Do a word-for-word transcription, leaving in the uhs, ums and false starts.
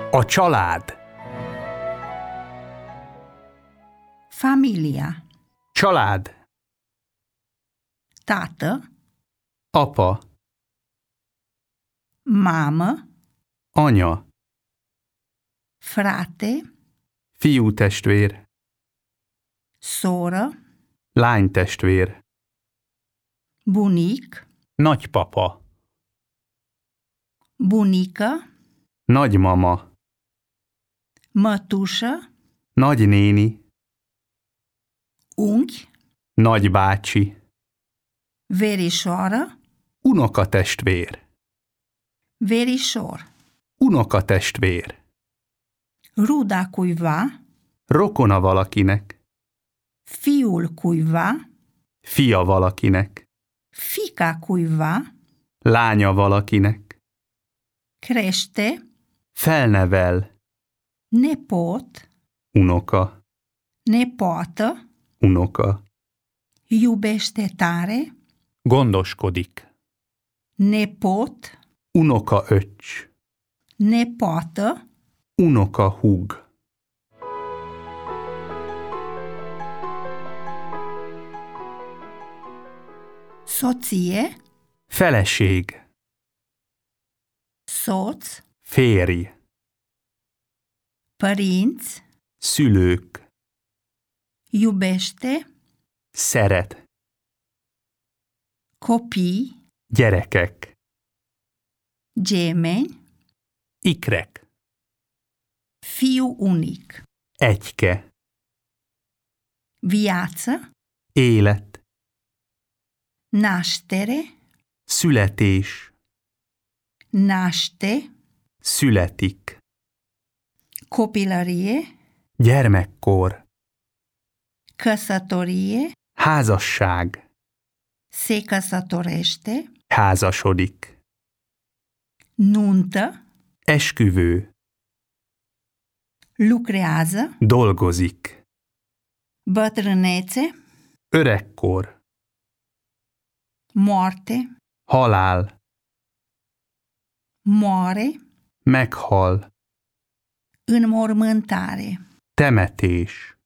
A család. Familia. Család. Tată, Apa. mamă, Anya. frate, Fiútestvér. soră, Lánytestvér. bunic, Nagypapa. bunică, Nagymama. mătușă, Nagynéni. unchi, Nagybácsi. verișoară, Unokatestvér. verișor, Unokatestvér. ruda cuiva, Rokona valakinek. fiul cuiva, Fia valakinek. fica cuiva, Lánya valakinek. crește, Felnevel. nepot, Unoka. nepoată, Unoka. iubește tare, Gondoskodik. nepot, Unokaöccs. nepoată, Unokahúg. soție, Feleség. soț, Férj. părinți, Szülők. iubește, Szeret. copii, Gyerekek. gemeni, Ikrek. fiu unic, Egyke. viață, Élet. naștere, Születés. naște, Születik. copilărie, Gyermekkor. căsătorie, Házasság. se căsătorește, Házasodik. nuntă, Esküvő. lucrează, Dolgozik. bătrânețe, Öregkor. moarte, Halál. moare, Meghal. înmormântare. Temetés.